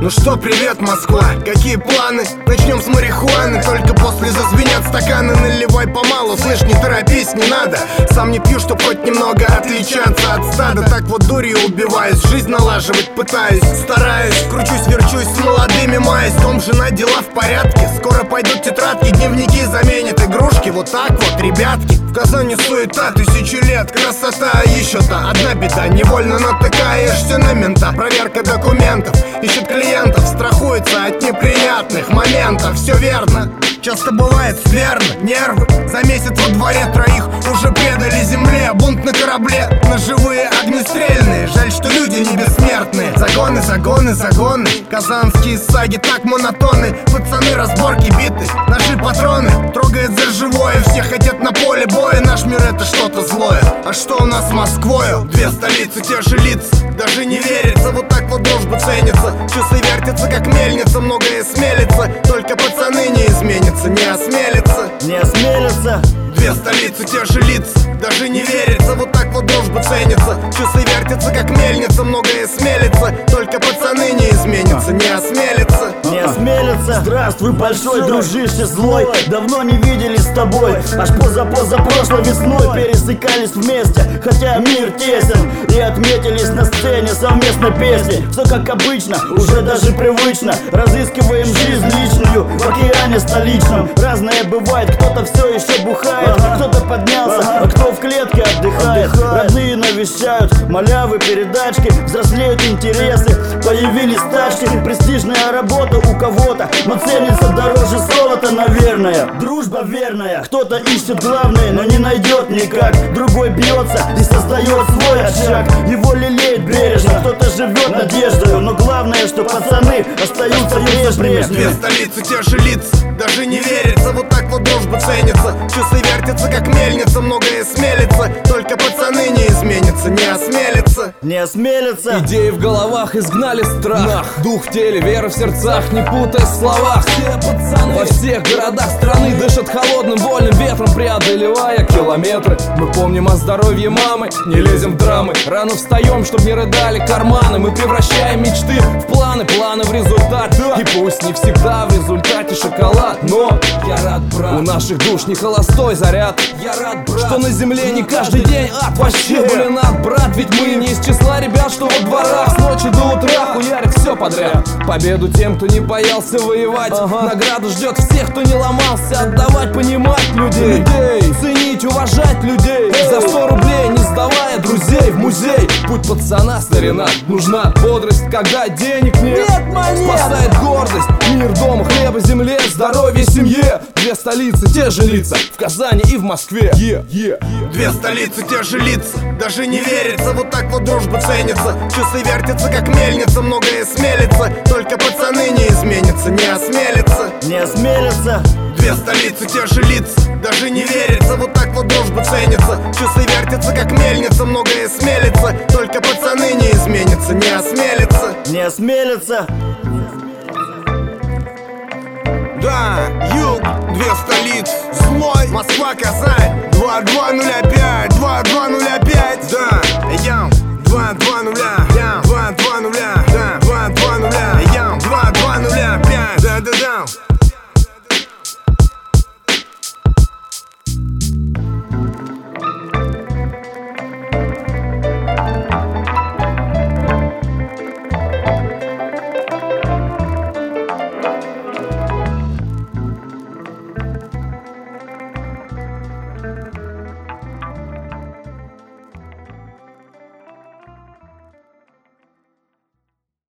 Ну что, привет, Москва, какие планы? Начнем с марихуаны, только после зазвенят стаканы. Наливай помалу, слышь, не торопись, не надо. Сам не пью, чтоб хоть немного отличаться от стада. Так вот дурью убиваюсь, жизнь налаживать пытаюсь. Стараюсь, кручусь, верчусь, с молодыми маюсь. Дом, жена, дела в порядке. Скоро пойдут тетрадки, дневники заменят игрушки. Вот так вот, ребятки. В Казани суета, 1000 лет, красота. Еще-то одна беда, невольно натыкаешься на мента. Проверка документов, ищет клиентов, страхуется от неприятных моментов. Все верно, часто бывает скверно. Нервы за месяц во дворе троих уже предали земле. Бунт на корабле, ножевые огнестрельные. Жаль, что люди не бессмертные. Загоны, загоны, загоны. Казанские саги так монотонны. Пацаны, разборки, биты, наши патроны. Трогает за живое, все хотят на поле боя. Наш мир это что-то злое. А что у нас с Москвою? Две столицы, те же лица. Даже не верится, вот так вот дружба ценится. Часы вертятся, как мельница, многое смелится. Только пацаны не изменятся, не осмелятся. Не осмелятся. Две столицы, те же лица. Даже не верится, вот так вот дружба ценится. Часы вертятся, как мельница, многое смелится. Только пацаны не изменятся, не осмелятся. Не осмелятся. Здравствуй, большой дружище злой. Давно не виделись с тобой. Аж позапрошлой весной пересекались вместе, хотя мир тесен. И отметились на сцене совместной песни. Все как обычно, уже даже привычно. Разыскиваем жизнь личную в океане столичном. Разное бывает, кто-то все еще бухает, кто-то поднялся, а кто в клетке отдыхает. Родные навещают, малявы, передачки. Взрослеют интересы, появились тачки. Престижная работа у кого-то, но ценится дороже золота, наверное. Дружба верная, кто-то ищет главное, но не найдет никак. Другой бьется и создает свой очаг. Его лелеет бережно, кто-то живет надеждою. Но главное, что пацаны остаются прежними. Две столицы, те же лица. Даже не верится, вот так вот дружба ценится. Часы вертятся, как мельница, многое смелится. Только пацаны не изменятся, не осмелятся. Не осмелятся. Идеи в головах изгнали страх. Дух в теле, вера в сердцах, не путай в словах. Все пацаны во всех городах страны дышат холодным, вольным ветром, преодолевая километры. Мы помним о здоровье мамы, не лезем в драмы. Рано встаем, чтоб не рыдали карманы. Мы превращаем мечты в планы, планы в результат. И пусть не всегда в результате шоколад, но я рад, брат, у наших душ не холостой заряд. Я рад, брат, что на земле не каждый день ад. Вообще, блин, ад, брат, ведь мы не из числа ребят, что во дворах с ночи до утра хуярят все подряд. Победу тем, кто не боялся воевать. Награду ждет всех, кто не ломался. Отдавать, понимать людей, ценить, уважать людей. За 100 рублей, не сдавая друзей, в музей. Путь пацана, старина, нужна бодрость, когда денег нет. Спасает гордость, мир, дом, хлеба, земле, здоровье, семье. Две столицы, те же лица, в Казани и в Москве. Две столицы, те же лица. Даже не верится, вот так вот дружба ценится. Часы вертятся, как мельница, многое смелится. Только пацаны не изменятся, не осмелятся. Не осмелятся. Две столицы, те же лица. Даже не верится, вот так вот дружба ценится. Часы вертятся, как мельница, многое смелится. Только пацаны не изменятся, не осмелятся. Не осмелятся. Да, юг, две столицы, злой, Москва, Казань, 2205, 2205, да, ям, 220, ям, 220, да, 220, ям, 220, 5, да-да-да.